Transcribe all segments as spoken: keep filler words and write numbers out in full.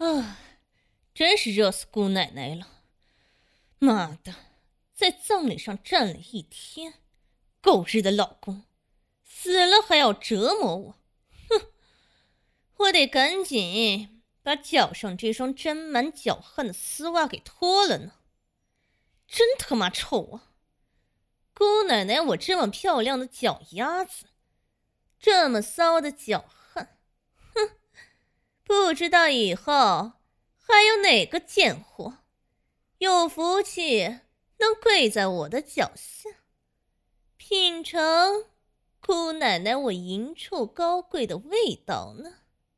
啊，真是热死姑奶奶了！妈的，在葬礼上站了一天，狗日的老公，死了还要折磨我！哼，我得赶紧把脚上这双沾满脚汗的丝袜给脱了呢，真他妈臭啊！姑奶奶，我这么漂亮的脚丫子，这么骚的脚汗，哼，不知道以后还有哪个贱货有福气能跪在我的脚下，品尝姑奶奶我淫臭高贵的味道呢？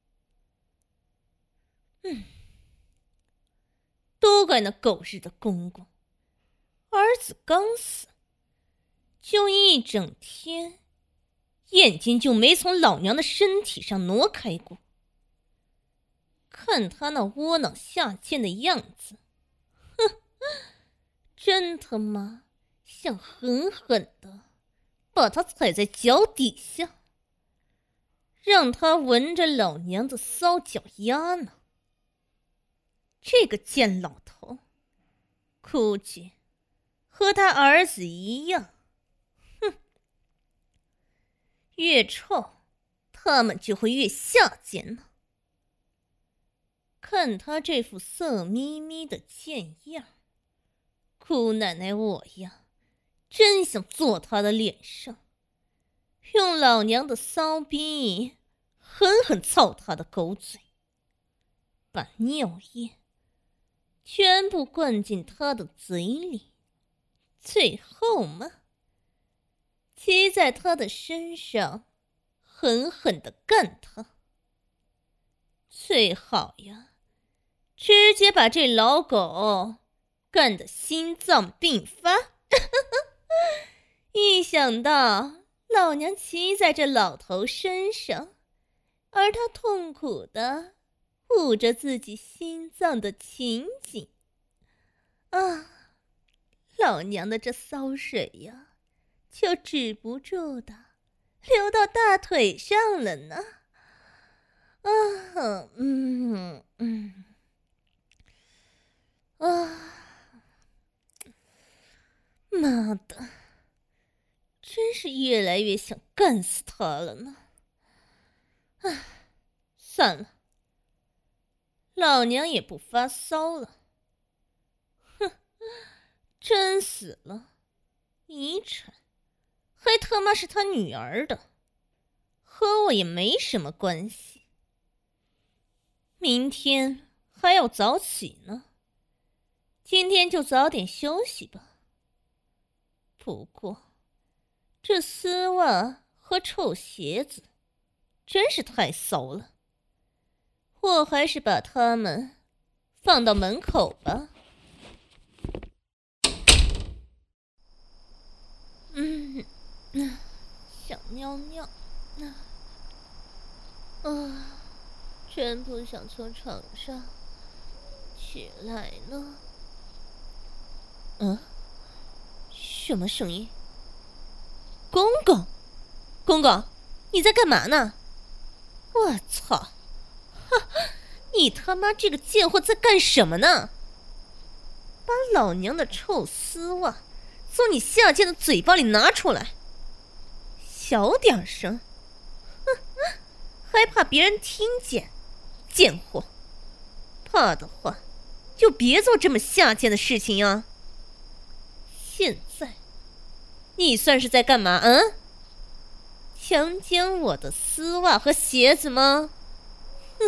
嗯，都怪那狗日的公公，儿子刚死，就一整天眼睛就没从老娘的身体上挪开过。看他那窝囊下贱的样子，哼，真他妈想狠狠的把他踩在脚底下，让他闻着老娘的骚脚丫呢。这个贱老头，估计和他儿子一样，哼，越臭他们就会越下贱呢。看他这副色眯眯的贱样，姑奶奶我呀，真想坐他的脸上，用老娘的骚逼狠狠操他的狗嘴，把尿液全部灌进他的嘴里，最后嘛，骑在他的身上狠狠地干他。最好呀，直接把这老狗干得心脏病发。一想到老娘骑在这老头身上，而他痛苦的捂着自己心脏的情景，啊，老娘的这骚水呀，就止不住的流到大腿上了呢。啊，嗯嗯，啊，妈的，真是越来越想干死他了呢。唉，算了，老娘也不发骚了。哼，真死了，遗产还他妈是他女儿的，和我也没什么关系。明天还要早起呢，今天就早点休息吧。不过，这丝袜和臭鞋子真是太骚了，我还是把它们放到门口吧。嗯，想尿尿，啊，真不想从床上起来呢。嗯，什么声音？公公，公公，你在干嘛呢？我操！哈，你他妈这个贱货在干什么呢？把老娘的臭丝袜从你下贱的嘴巴里拿出来，小点声，哼，还怕别人听见？贱货，怕的话就别做这么下贱的事情呀。现在你算是在干嘛？嗯？强奸我的丝袜和鞋子吗？哼！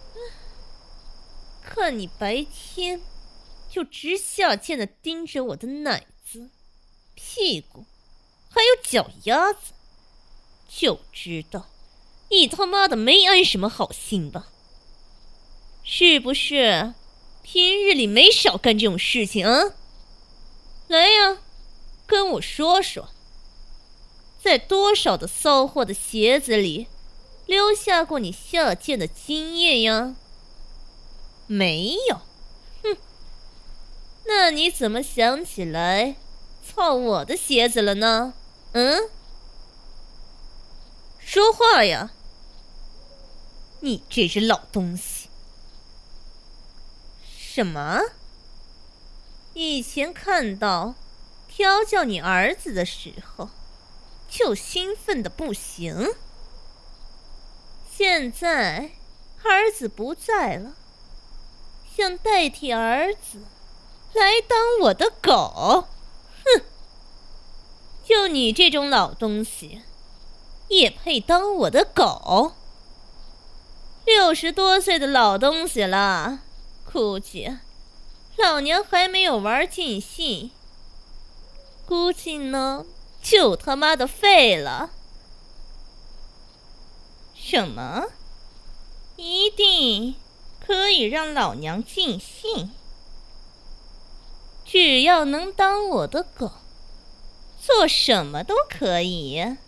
看你白天就直下贱的盯着我的奶子、屁股，还有脚丫子，就知道你他妈的没安什么好心吧？是不是平日里没少干这种事情啊？来呀，跟我说说，在多少的骚货的鞋子里留下过你下贱的经验呀？没有。哼，那你怎么想起来操我的鞋子了呢？嗯？说话呀！你这只老东西， 什么？以前看到调教你儿子的时候，就兴奋的不行。现在儿子不在了，想代替儿子来当我的狗？哼！就你这种老东西，也配当我的狗？六十多岁的老东西了，估计老娘还没有玩尽兴，估计呢就他妈的废了。什么？一定可以让老娘尽兴？只要能当我的狗，做什么都可以呀。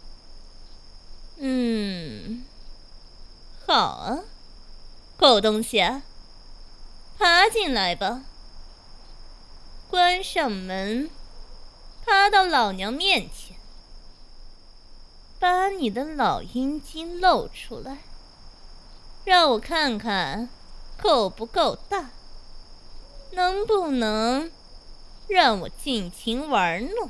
嗯，好啊，狗东西啊，爬进来吧。关上门，爬到老娘面前，把你的老阴茎露出来，让我看看够不够大，能不能让我尽情玩弄。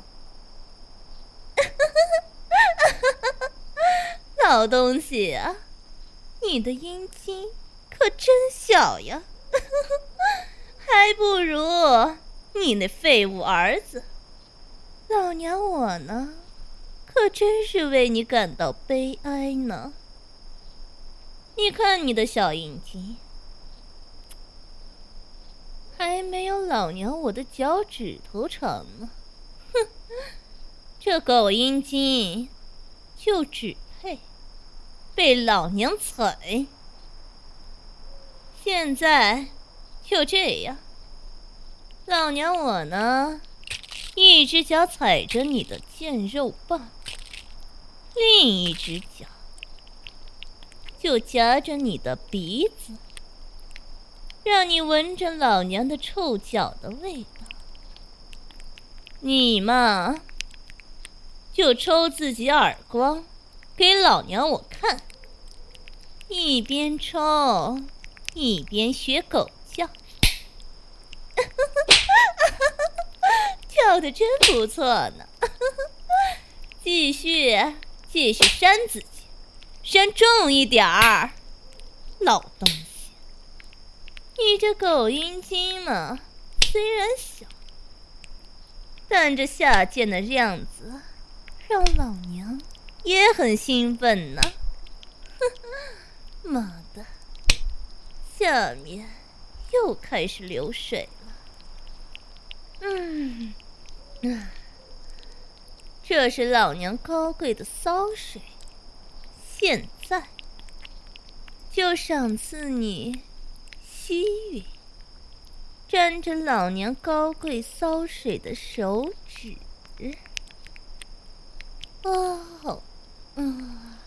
老东西啊，你的阴茎可真小呀，还不如你那废物儿子。老娘我呢，可真是为你感到悲哀呢。你看你的小阴茎，还没有老娘我的脚趾头长呢。哼，这狗阴茎就只配被老娘踩。现在就这样，老娘我呢，一只脚踩着你的贱肉棒，另一只脚就夹着你的鼻子，让你闻着老娘的臭脚的味道。你嘛，就抽自己耳光给老娘我看，一边抽一边学狗叫。叫得真不错呢。继续继续扇自己，扇重一点儿。老东西，你这狗阴茎嘛，虽然小，但这下贱的样子让老娘也很兴奋呢。妈的，下面又开始流水了。嗯，嗯，这是老娘高贵的骚水，现在就赏赐你吸吮沾着老娘高贵骚水的手指。哦，嗯，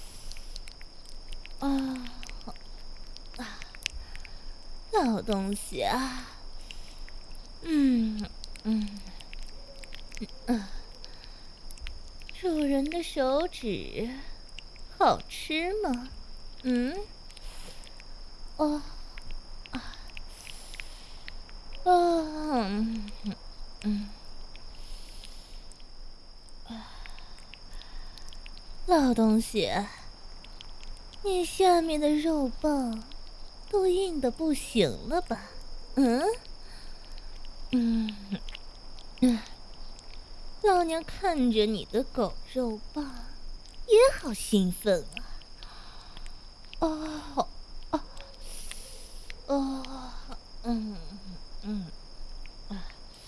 啊，啊，老东西啊，嗯嗯嗯，主人的手指好吃吗？嗯，哦，啊，哦，嗯嗯，啊，老东西，你下面的肉棒都硬得不行了吧？嗯，嗯嗯，老娘看着你的狗肉棒也好兴奋啊！哦哦哦，嗯嗯啊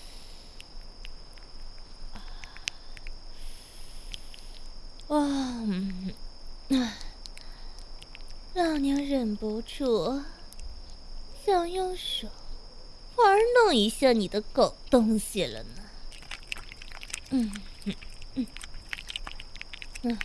哇，嗯啊，老娘忍不住想用手玩弄一下你的狗东西了呢。嗯嗯嗯嗯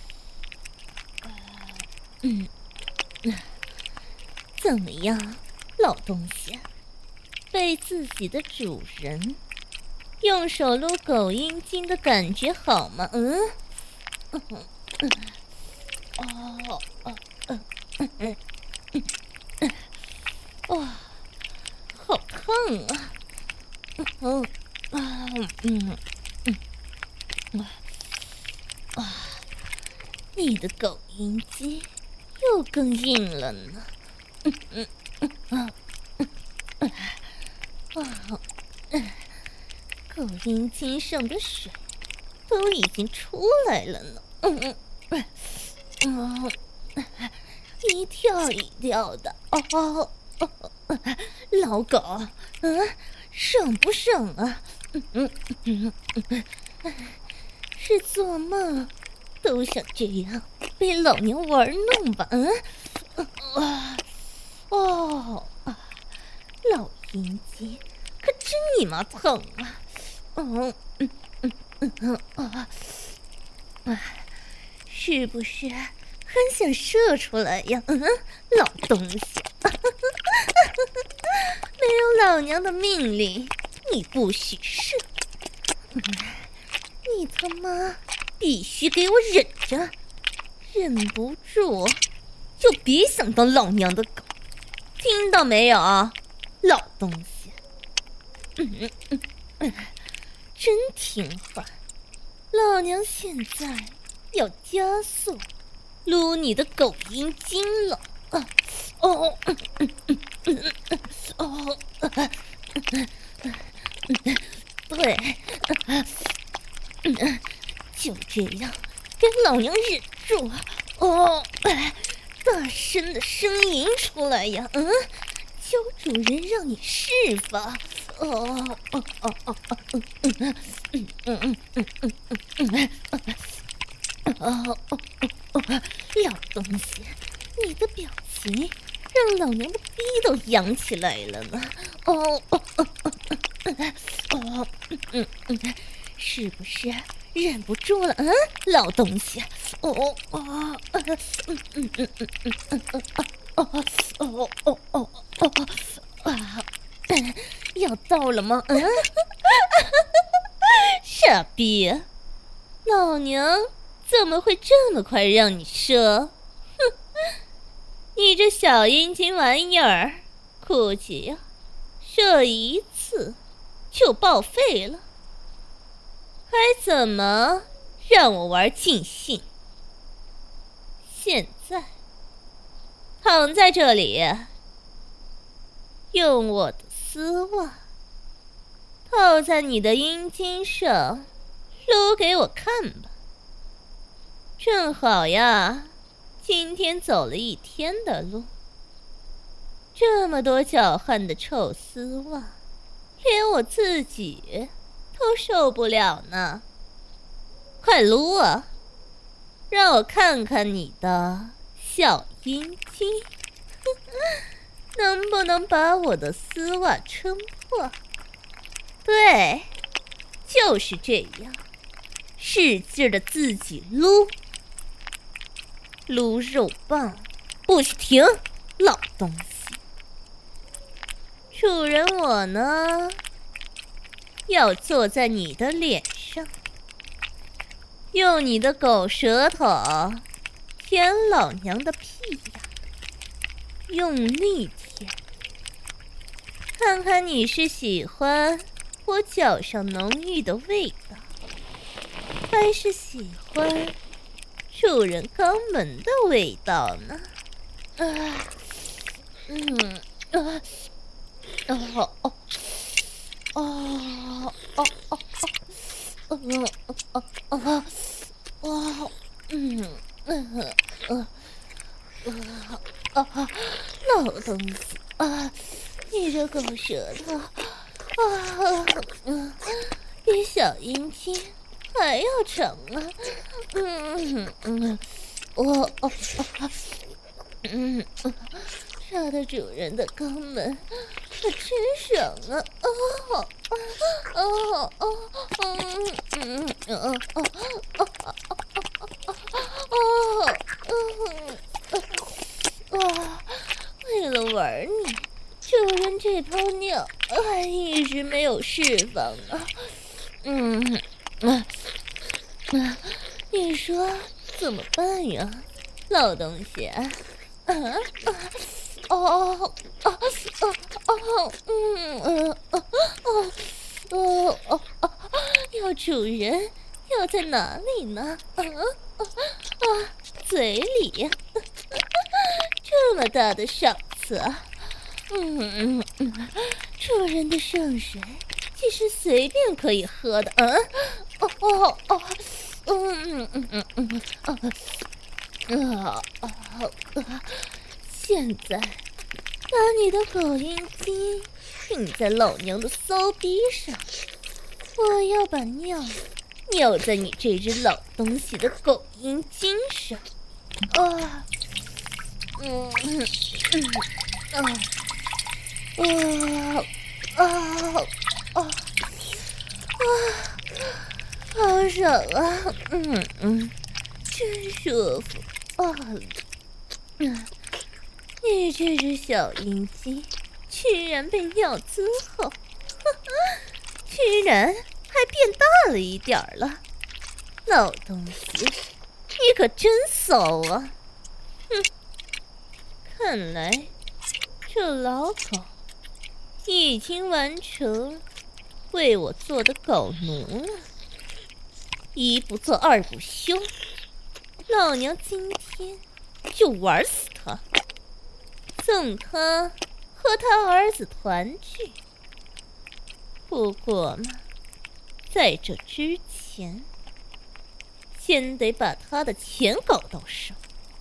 嗯嗯，怎么样，老东西？被自己的主人用手撸狗阴茎的感觉好吗？嗯，嗯嗯，哦哦嗯嗯嗯，哇， 啊！嗯啊嗯嗯啊！你的狗阴茎又更硬了呢。嗯嗯嗯啊啊！狗阴茎上的水都已经出来了呢。嗯嗯嗯，一跳一跳的。哦哦，老狗，嗯，爽不爽啊？嗯嗯嗯嗯，是做梦都想这样被老娘玩弄吧？嗯，啊，哦，老阴茎可真你妈疼啊！嗯嗯嗯嗯嗯啊啊，是不是很想射出来呀？嗯，老东西，没有老娘的命令，你不许射！嗯，你他妈必须给我忍着，忍不住就别想当老娘的狗，听到没有，老东西？嗯嗯嗯嗯，真听话，老娘现在要加速撸你的狗阴茎了啊！哦，嗯嗯嗯嗯嗯哦，嗯嗯嗯，对，嗯嗯，就这样，给老娘忍住！哦，大声的呻吟出来呀！嗯，求主人让你释放！哦哦哦哦哦，嗯嗯嗯嗯嗯嗯嗯嗯嗯。哦哦哦！老东西，你的表情让老娘的逼都扬起来了呢！哦哦哦哦！嗯嗯，是不是忍不住了？嗯，老东西，哦哦嗯嗯嗯嗯嗯嗯哦哦哦哦哦啊！要到了吗？嗯，傻逼，老娘怎么会这么快让你射？哼，你这小阴茎玩意儿，估计呀，射一次就报废了，还怎么让我玩尽兴？现在躺在这里，用我的丝袜套在你的阴茎上，撸给我看吧。正好呀，今天走了一天的路，这么多脚汗的臭丝袜，连我自己都受不了呢。快撸啊，让我看看你的小阴茎，能不能把我的丝袜撑破？对，就是这样，使劲的自己撸。撸肉棒，不许停，老东西！主人我呢，要坐在你的脸上，用你的狗舌头舔老娘的屁呀，用力舔，看看你是喜欢我脚上浓郁的味道，还是喜欢主人肛门的味道呢？啊，嗯，啊，哦哦哦哦哦哦，哦哦哦哦，嗯嗯嗯嗯啊，老东西啊，你这狗舌头啊，嗯，比小阴茎还要长啊！嗯嗯，我哦哦，嗯，它的主人的肛门可真爽啊！哦哦哦嗯嗯嗯哦哦哦哦哦哇！为了玩你，主人这泡尿还一直没有释放啊！嗯啊。啊，你说怎么办呀，老东西？啊啊哦哦哦哦哦，嗯呃哦哦哦哦哦，要主人，要在哪里呢？啊啊啊！嘴里，这么大的嗓子啊！嗯嗯嗯，主人的圣水既是随便可以喝的，嗯，哦哦哦，嗯嗯嗯嗯嗯啊啊！现在把你的狗阴茎顶在老娘的骚逼上，我要把尿尿在你这只老东西的狗阴茎上。啊，嗯嗯嗯啊啊啊啊啊！好爽啊！嗯嗯，真舒服啊！嗯，你这只小阴茎居然被尿滋后，居然还变大了一点儿了，老东西，你可真骚啊！哼，看来这老狗已经完成为我做的狗奴了。一不做二不休，老娘今天就玩死他，送他和他儿子团聚。不过嘛，在这之前，先得把他的钱搞到手。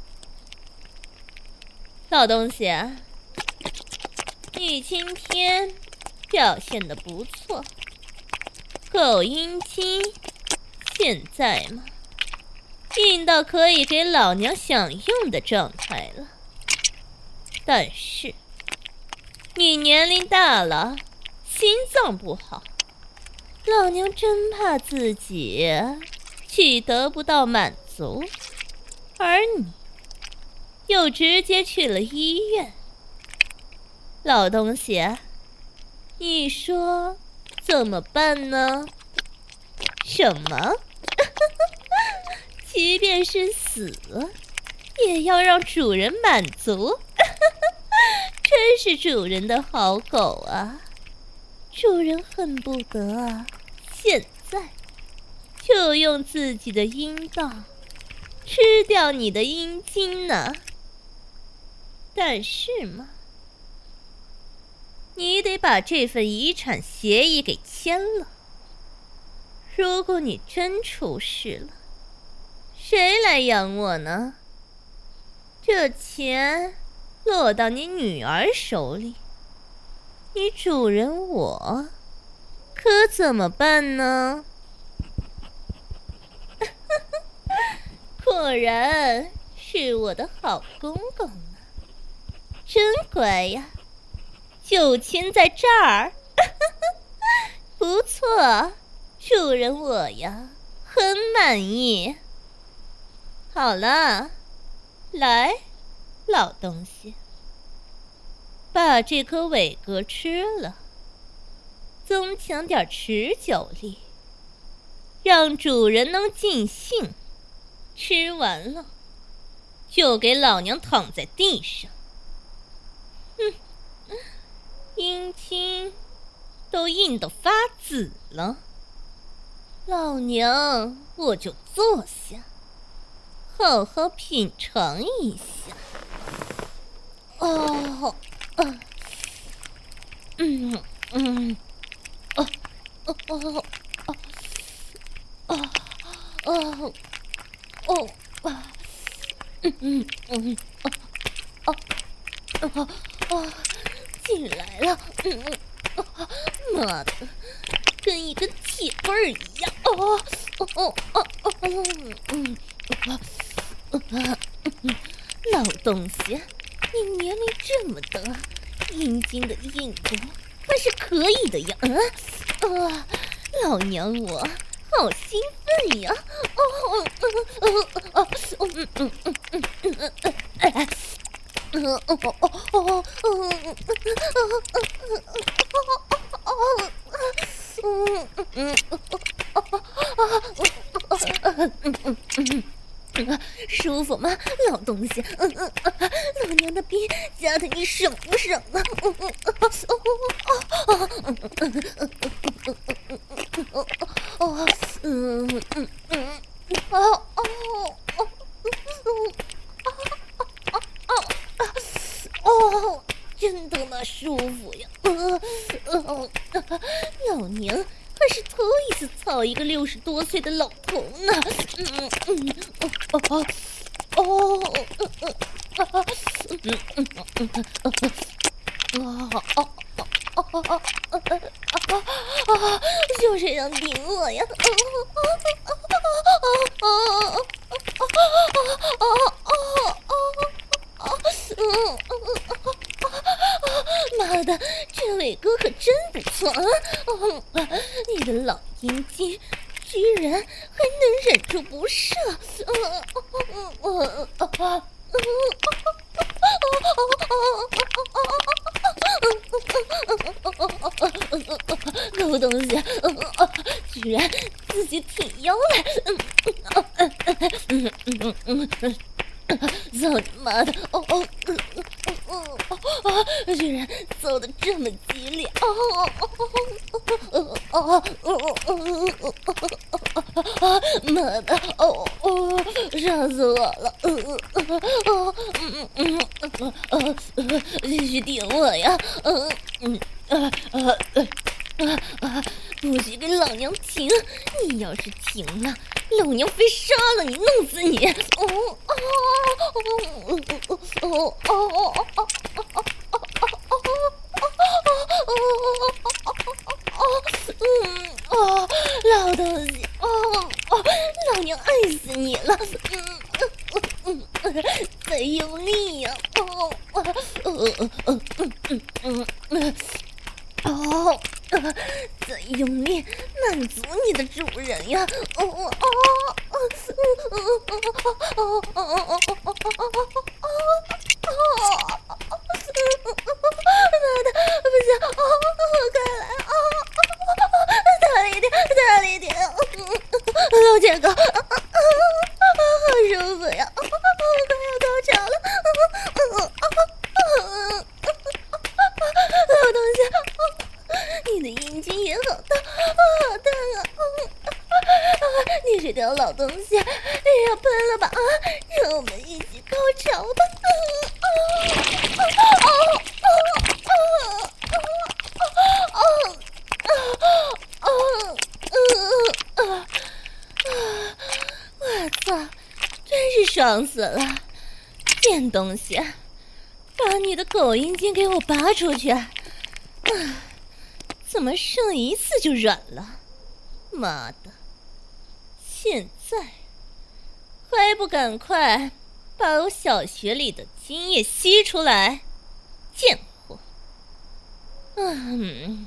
老东西啊，你今天表现得不错，狗阴茎现在嘛，硬到可以给老娘享用的状态了。但是你年龄大了，心脏不好，老娘真怕自己既得不到满足，而你又直接去了医院。老东西，你说怎么办呢？什么？即便是死，也要让主人满足？真是主人的好狗啊！主人恨不得啊，现在就用自己的阴道吃掉你的阴茎呢。但是嘛，你得把这份遗产协议给签了。如果你真出事了，谁来养我呢？这钱落到你女儿手里，你主人我可怎么办呢？果然是我的好公公啊，真乖呀，就签在这儿。不错，主人我呀很满意。好了，来，老东西，把这颗伟哥吃了，增强点持久力，让主人能尽兴。吃完了，就给老娘躺在地上。哼，阴茎都硬得发紫了，老娘我就坐下，好好品尝一下。哦，啊，嗯嗯，哦哦哦哦哦哦哦啊，嗯嗯嗯，哦哦哦哦，进来了，嗯嗯，哦，妈的，跟一根铁棍儿一样，哦哦哦哦哦，嗯嗯，啊，老东西，你年龄这么大，阴茎的硬度还是可以的呀，嗯啊，老娘我好兴奋呀，哦哦哦哦哦，嗯嗯嗯嗯嗯嗯嗯，哎。嗯哦哦哦哦哦哦哦舒服吗，老东西？嗯嗯，老娘的逼夹得你爽不爽啊？哦，嗯嗯嗯，哦哦哦哦哦，真他妈舒服呀！呃呃，老娘还是头一次操一个六十多岁的老头呢。嗯嗯哦哦哦呃呃嗯嗯嗯嗯嗯哦哦哦哦哦哦哦，就这样顶我呀！哦哦哦哦哦哦哦哦哦！妈的，这伟哥可真不错啊！哦，你的老阴茎居然还能忍住不射！狗东西，居然自己挺腰来！嗯嗯嗯嗯。操你妈的！哦哦哦哦哦！居然揍得这么激烈！哦哦哦哦哦哦哦！妈的！哦哦！杀死我了！哦哦嗯嗯嗯嗯，继续顶我呀！嗯嗯啊啊啊啊！不许给老娘停！你要是停了，老娘非杀了你，弄死你！哦哦哦哦哦哦哦哦嗯哦，老东西，哦哦，老娘爱死你了！嗯嗯嗯，再用力呀！哦哦哦哦嗯嗯嗯嗯。哦，呃，再用力满足你的主人呀！哦哦哦哦哦哦哦哦哦妈的，不行！哦，快来！哦，大力一点，大力一点！老铁哥，好舒服呀！快要高潮了！老东西，你的阴茎也好大，好大啊！你这条老东西，也要喷了吧？啊，让我们一起高潮吧！我操，真是爽死了！贱东西，把你的狗阴茎给我拔出去！啊，怎么射一次就软了？妈的！现在还不赶快把我小穴里的精液吸出来，贱货！嗯，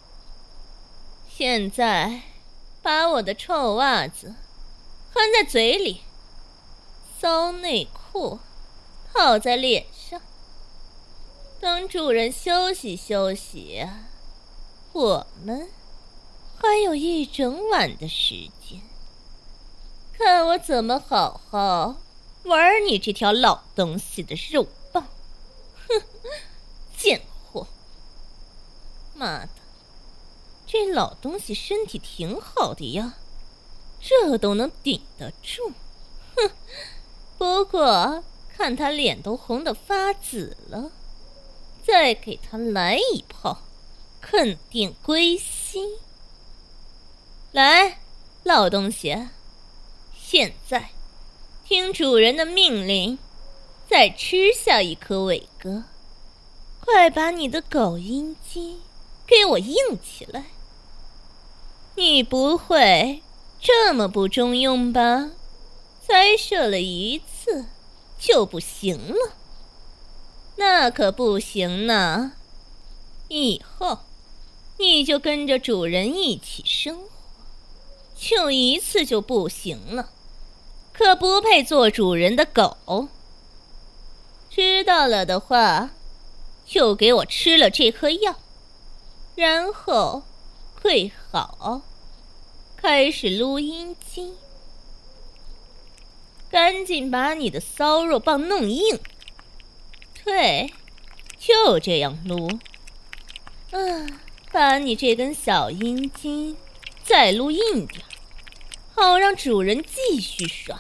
现在把我的臭袜子含在嘴里，骚内裤套在脸上，等主人休息休息，我们还有一整晚的时间，看我怎么好好玩你这条老东西的肉棒！哼，贱货！妈的，这老东西身体挺好的呀，这都能顶得住。哼，不过看他脸都红得发紫了，再给他来一炮，肯定归西。来，老东西，现在听主人的命令，再吃下一颗伟哥，快把你的狗阴茎给我硬起来！你不会这么不中用吧？才射了一次就不行了？那可不行呢！以后你就跟着主人一起生活，就一次就不行了，可不配做主人的狗。知道了的话，就给我吃了这颗药，然后跪好，开始撸阴茎。赶紧把你的骚肉棒弄硬， 对，就这样撸。啊，把你这根小阴茎再撸硬点，好让主人继续爽。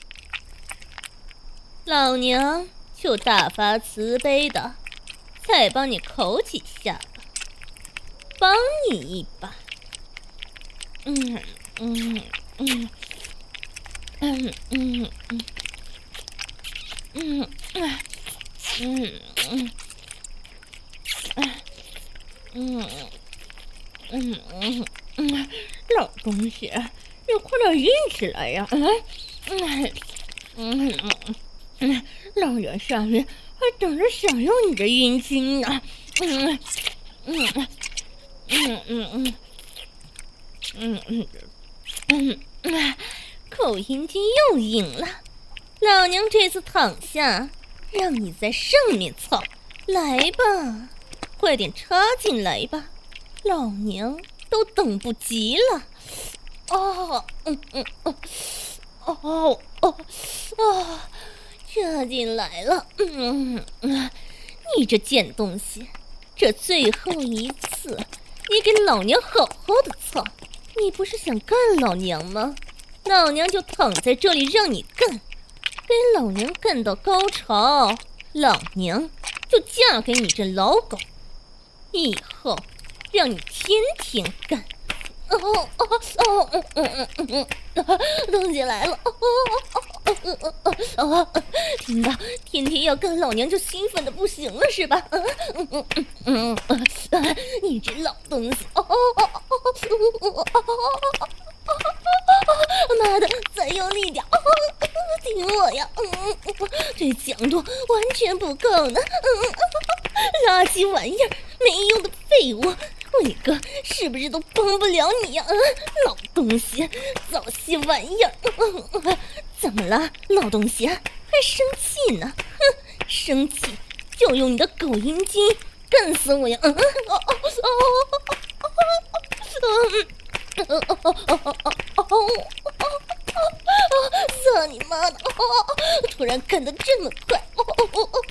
老娘就大发慈悲的再帮你口几下吧，帮你一把。嗯嗯嗯嗯嗯嗯嗯嗯嗯嗯嗯嗯嗯，老东西，你快点硬起来呀！嗯嗯嗯嗯嗯，老娘下面还等着享用你的阴茎呢。嗯嗯嗯嗯嗯嗯嗯嗯嗯，口阴茎又硬了，老娘这次躺下，让你在上面操，来吧，快点插进来吧，老娘都等不及了。哦，嗯嗯哦，哦哦哦，插进来了。嗯嗯，你这贱东西，这最后一次，你给老娘好好的操！你不是想干老娘吗？老娘就躺在这里让你干，给老娘干到高潮，老娘就嫁给你这老狗，以后让你天天干。哦哦哦嗯嗯嗯嗯，东西来了！哦哦哦哦哦，听到天天要跟老娘就兴奋的不行了是吧？嗯嗯嗯嗯嗯，你这老东西！哦哦哦哦哦哦！妈的，再用力点！顶我呀！嗯，这强度完全不够呢！嗯，垃圾玩意儿，没用的废物！伟哥是不是都帮不了你呀？嗯，老东西，早些玩意儿！嗯，怎么了，老东西？还生气呢？哼，生气就用你的狗阴茎干死我呀！嗯哦哦哦哦哦哦哦哦！操你妈的！突然干得这么快！哦哦哦哦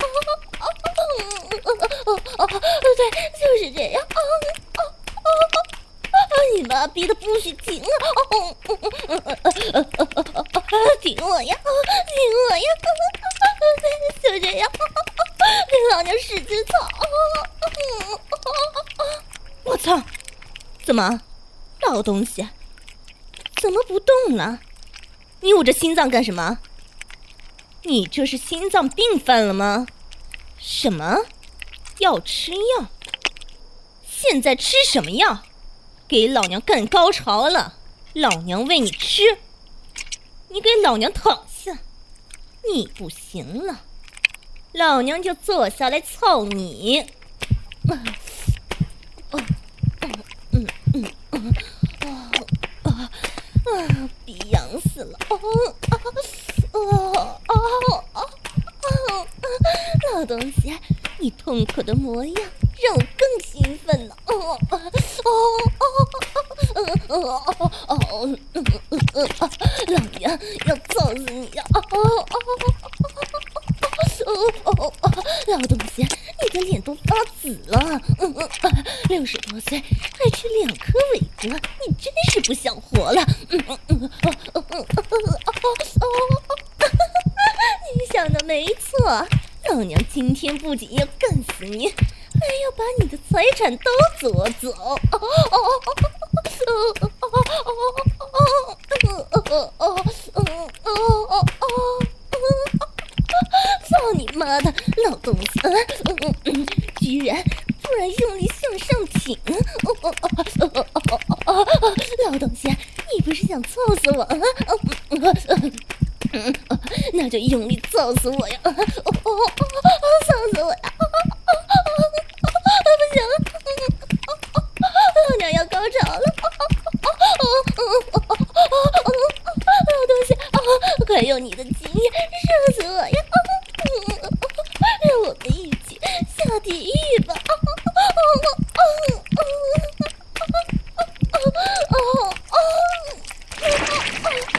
哦哦哦！对，就是这样！哦哦哦！你妈逼的不许停啊！哦哦哦哦！停我呀！停我呀！就这样，给老娘使劲操！我操！怎么，老东西，怎么不动了？你捂着心脏干什么？你这是心脏病犯了吗？什么？要吃药？现在吃什么药？给老娘干高潮了，老娘喂你吃。你给老娘躺下，你不行了，老娘就坐下来操你。啊哦哦嗯嗯嗯哦啊啊！逼痒死了！哦哦哦哦哦！老东西，你痛苦的模样让我更兴奋了！哦哦哦哦哦哦哦！老娘要揍死你呀！哦哦哦哦哦！老东西，你的脸都发紫了！嗯嗯，六十多岁还吃两颗伟哥，你真是不想活了！嗯嗯嗯哦哦哦哦哦！你想的没错，老娘今天不仅要干死你，还要把你的财产都夺走！哦哦哦哦哦哦哦哦哦哦！操你妈的，老东西！嗯嗯嗯，居然突然用力向上挺！哦哦哦哦哦哦哦！老东西，你不是想操死我？嗯嗯嗯嗯，那就用力揍死我呀！哦哦哦，操死我呀！不行了，老娘要高潮了！老东西，快用你的精液射死我呀！让我们一起下地狱吧！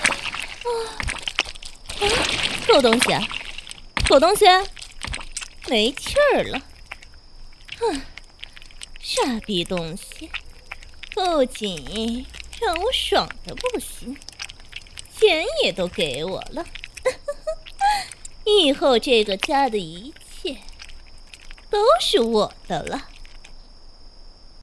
狗东西，狗东西， 没气儿了。哼，傻逼东西，不仅让我爽的不行，钱也都给我了。以后这个家的一切都是我的了。